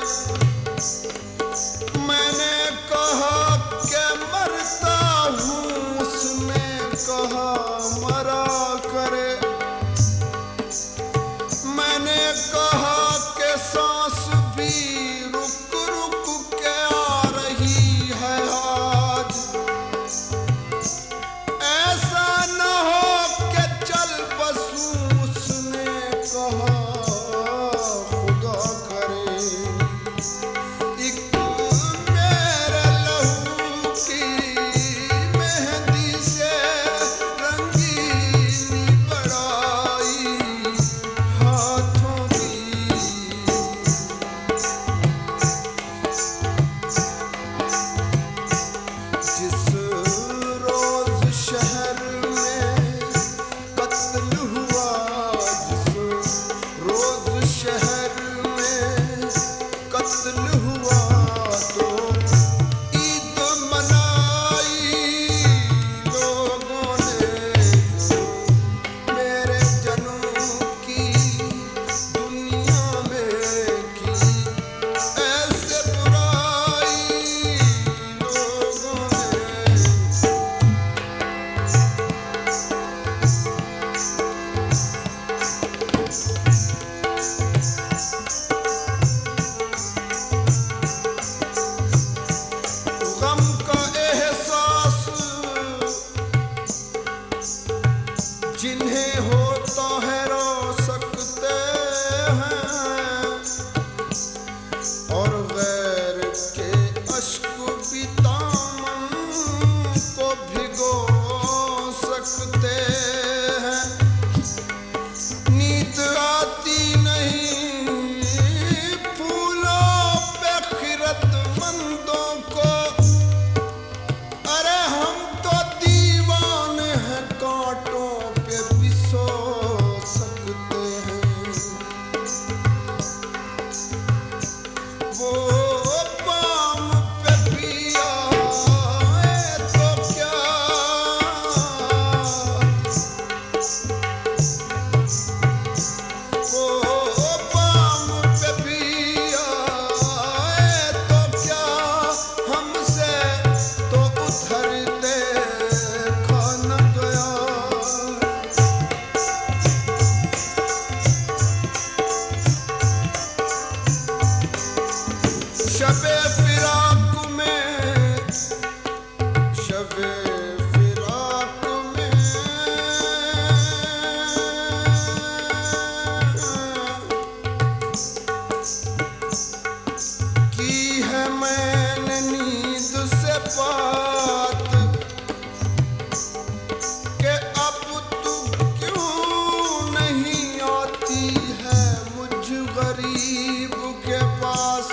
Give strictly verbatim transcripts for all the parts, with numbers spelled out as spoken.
मैंने कहा कि मरता हूँ, उसने कहा मरा करे। मैंने कहा कि सांस भी रुक रुक के आ रही है आज, ऐसा न हो कि चल बसूं, उसने कहा खुदा करे। एक मेरे लहू की मेहंदी से रंगीनी बढ़ाई हाथों की। जिस रोज शहर में कत्ल हुआ, जिस रोज शहर में कत्ल हुआ, तो ईद मनाई लोगों ने। मेरे जन्म की दुनिया में की ऐसे बुराई लोगों ने। गम का एहसास जिन्हें होता है रो सकते हैं, और गैर के अश्क भी दामन को भिगो सकते हैं। नींद आती नहीं फूलों पे खिरतमंदों को, अरे हम तो दीवाने हैं, कांटों पे भी सो सकते हैं। वो पाम पे भी आए तो क्या, वो पाम पे भी आए तो क्या, हमसे तो उधर देखा न गया। शबे फिराक में, शबे फिराक में की है मैंने नींद से बात, कि अब तू क्यों नहीं आती है मुझ गरीब के पास।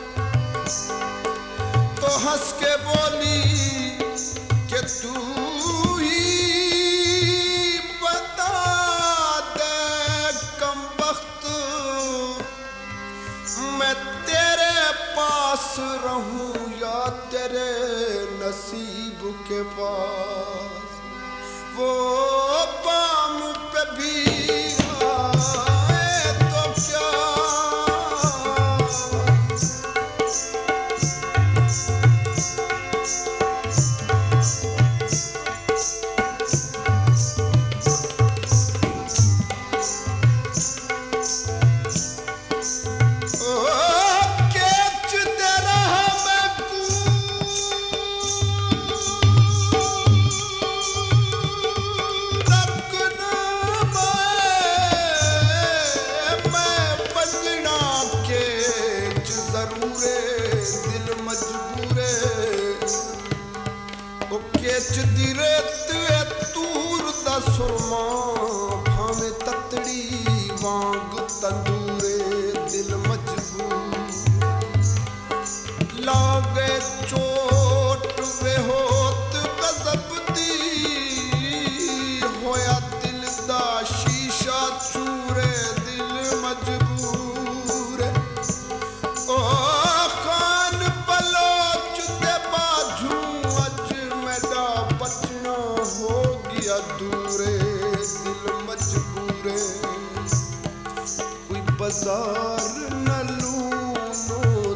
तो हंस के बोली कि तू ही बता दे कमबख्त, मैं तेरे पास रहूं या तेरे नसीब के पास। वो पाम पे भी आए तो क्या, दी रेत तूर दा सुरमा, भाਵੇਂ ततड़ी वांग तंदूरे दिल मजबूर। लागे चोट वे होत गजब दी, होया दिल दा शीशा चूरे दिल मजबूर। ओ खान बलोच दे बाजू अज मेरा बचना हो गया दूरे दिल मजबूरे। कोई बाजार न लूनो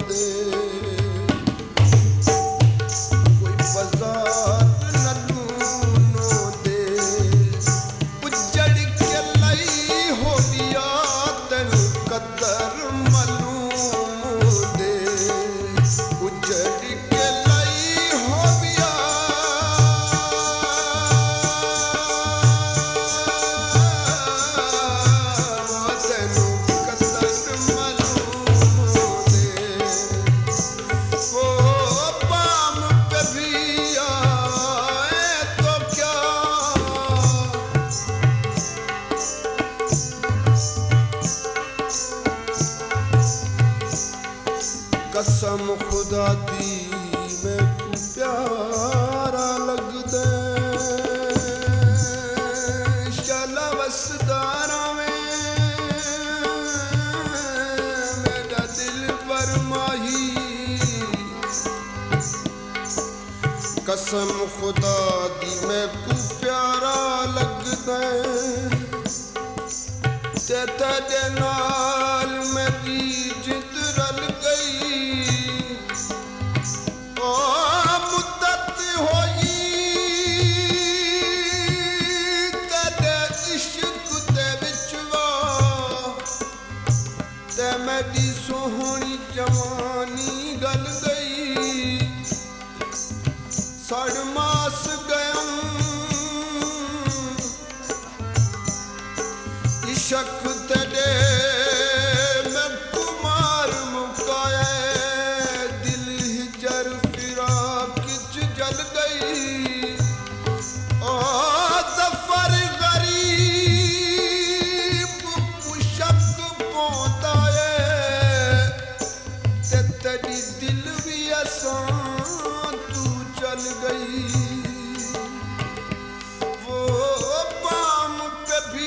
कसम खुदा दी मैं तू प्यारा लगदा शाला वसदारा में मेरा दिल पर माही कसम खुदा दी मैं तू प्यारा लगदा ते तेरे नाल मेरी जिंद रल गई ओ मुद्दत होई तेरे इश्क दे विच वा ते मेरी सोहनी जवानी गल गई सड़ मास गया इश्क तेरे मैं कुमार मुकाए दिल हिजर फिराक च जल गई ओ सफर गरीब पुशक पौंदा है ते तेरी दिल भी आसान तू चल गई वो पाम पे भी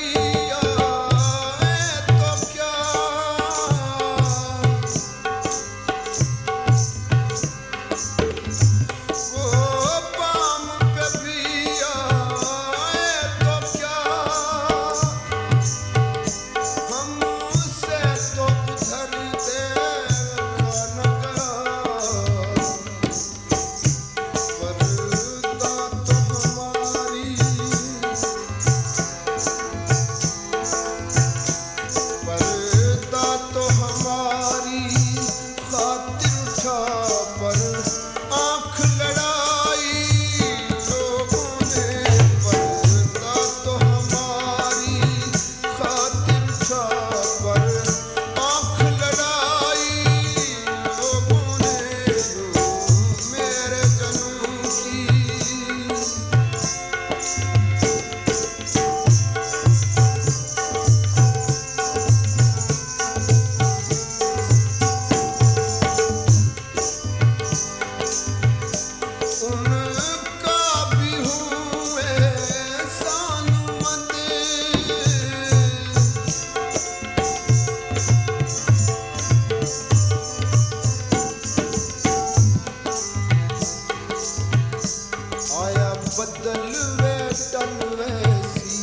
बदल वे टल वैसी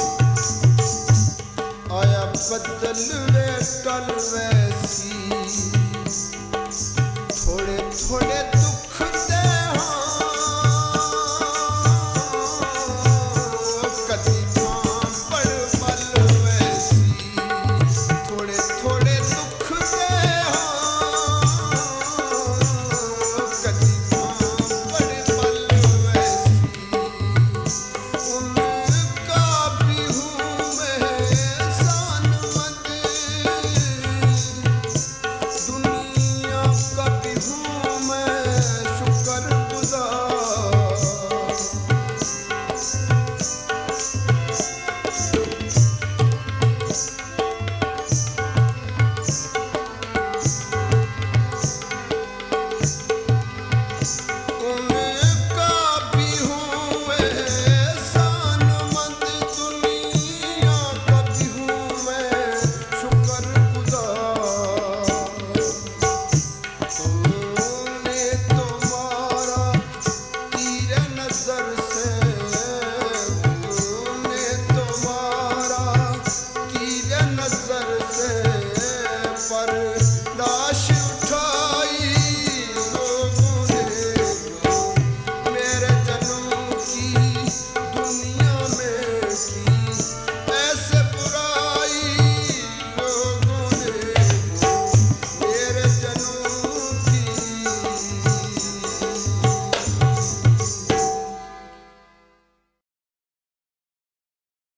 आया बदल वे टल वैसी